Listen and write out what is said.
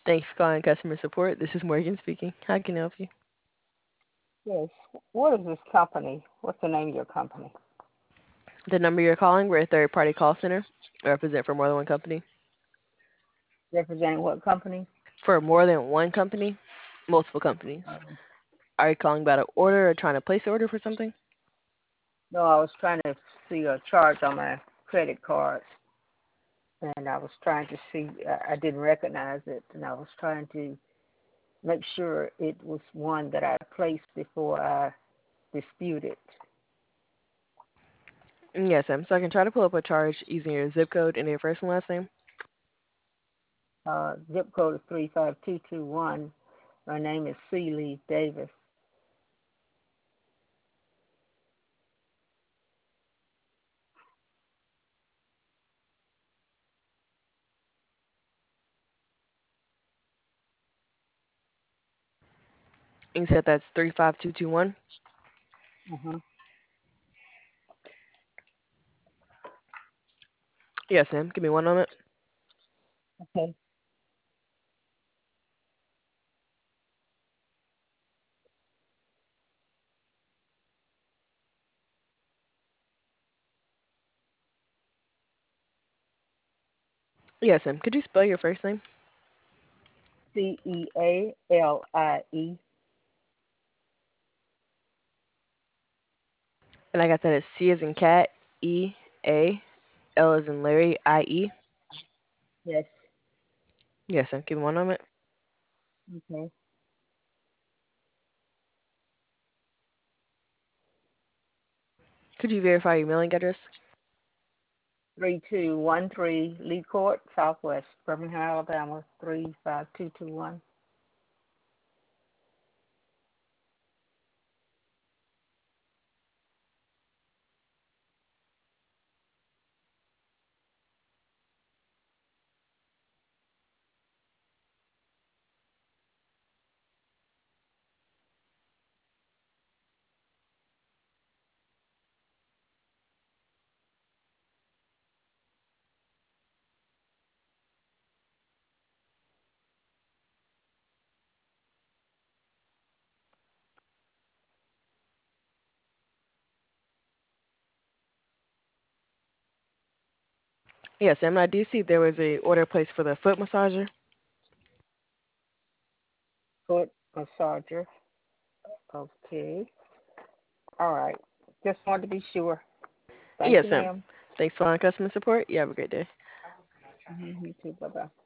Thanks for calling customer support. This is Morgan speaking. How can I help you? Yes. What is this company? What's the name of your company? The number you're calling, we're a third party call center. I represent for more than one company. Representing what company? For more than one company? Multiple companies. Um, Are you calling about an order or trying to place an order for something? no, I was trying to see a charge on my credit card, and I was trying to see. I didn't recognize it, and I was trying to make sure it was one that I placed before I disputed. Yes, ma'am. So I can try to pull up a charge using your zip code and your first and last name. Zip code is 35221. My name is C. Lee Davis. You said that's 35221. Uh-huh. Yes, ma'am. Give me one moment. Okay. Yes, ma'am. Could you spell your first name? Cealie. And I got that as C as in cat, E, A, L as in Larry, I, E. Yes. Yes, ma'am. Give me one moment. Okay. Could you verify your mailing address? 3213 Lee Court, Southwest Birmingham, Alabama 35221. Yes, ma'am. I do see there was a order placed for the foot massager. Foot massager. Okay. All right. Just wanted to be sure. Thank Yes, you, ma'am. ma'am. Thanks for calling customer support. You have a great day. You too. Bye bye.